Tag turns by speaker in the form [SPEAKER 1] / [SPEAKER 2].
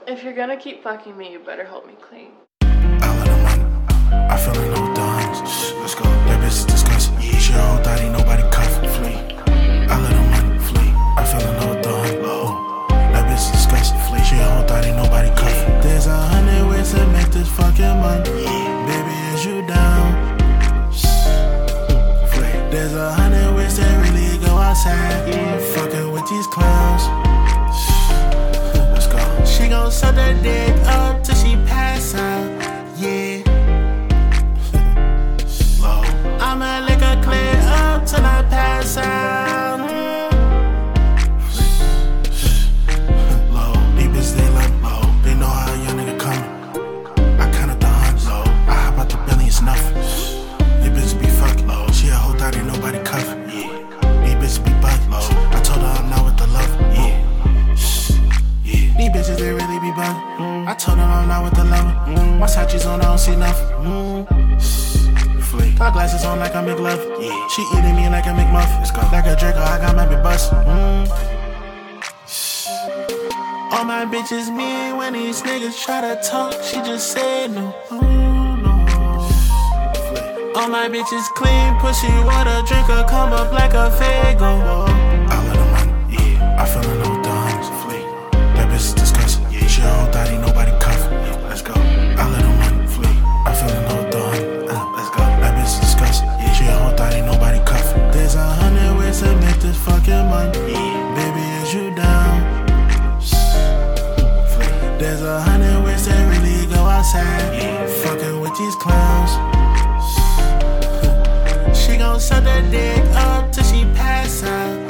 [SPEAKER 1] If you're gonna keep fucking me, you better hold me clean.
[SPEAKER 2] I let her money. I feel like no dimes. Let's go. That bitch is disgusting. She a whole thotty, nobody cuff. Flee. I let her money. Flee. I feel like no dime. That bitch is disgusting. Flee. She a whole thotty, nobody cuff. There's 100 ways to make this fucking money. Baby, is you down? Flee. There's 100 ways to really go outside. Fucking with these clowns. Let's go. She gon' suck that dick up till she pass out. Yeah. Low. I'ma lick her clear up till I pass out. Low. These bitches, they like low. They know how a young nigga coming. I kinda done low. I hop out the belly and snuff. These bitches be fucking low. She a whole thotty, nobody cuffin'. Yeah. These bitches be bugging low. I told her I'm not with the love. Yeah. These bitches, they really be bugging. I told them I'm not with the love. My Sachi's on, I don't see nothing. Flee. My glasses on like I make love. She eating me like I make muff. Like a Draco, I got my big bust. All my bitches mean when these niggas try to talk. She just said no. All my bitches clean, pussy water, drinker, come up like a Fago. I let her money. Yeah. I feel like no dimes. Flee. That bitch is disgusting. She a whole thotty, nobody cuff. Let's go. I let her money. Flee. I feel like no dime. Let's go. That bitch is disgusting. She a whole thotty, nobody cuff. There's 100 ways to make this fucking money. Baby, is you down? Flee. There's 100 ways to really go outside. Fucking with these clowns. She gon' suck that dick up till she pass out.